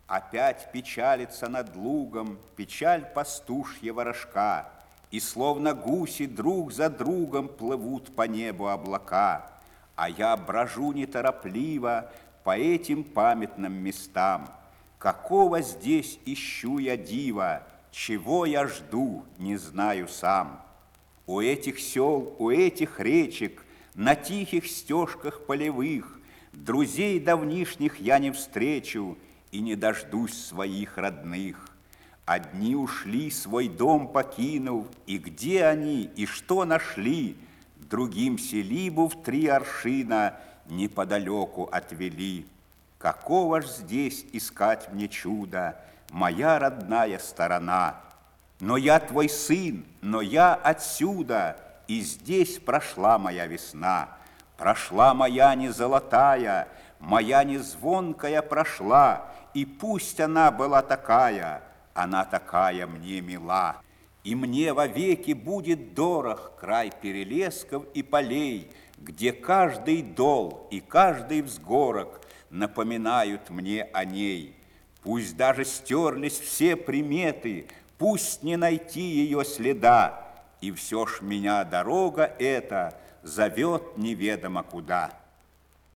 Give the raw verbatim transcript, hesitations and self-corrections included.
Опять печалится над лугом печаль пастушья ворожка, и словно гуси друг за другом плывут по небу облака, а я брожу неторопливо по этим памятным местам. Какого здесь ищу я дива, чего я жду, не знаю сам. У этих сел, у этих речек, на тихих стежках полевых друзей давнишних я не встречу и не дождусь своих родных. Одни ушли, свой дом покинув, и где они, и что нашли, другим селибу в три аршина неподалеку отвели. Какого ж здесь искать мне чуда, моя родная сторона? Но я твой сын, но я отсюда, и здесь прошла моя весна. Прошла моя не золотая, моя не звонкая прошла, и пусть она была такая, она такая мне мила. И мне вовеки будет дорог край перелесков и полей, где каждый дол и каждый взгорок напоминают мне о ней. Пусть даже стерлись все приметы, пусть не найти ее следа, и все ж меня дорога эта зовет неведомо куда.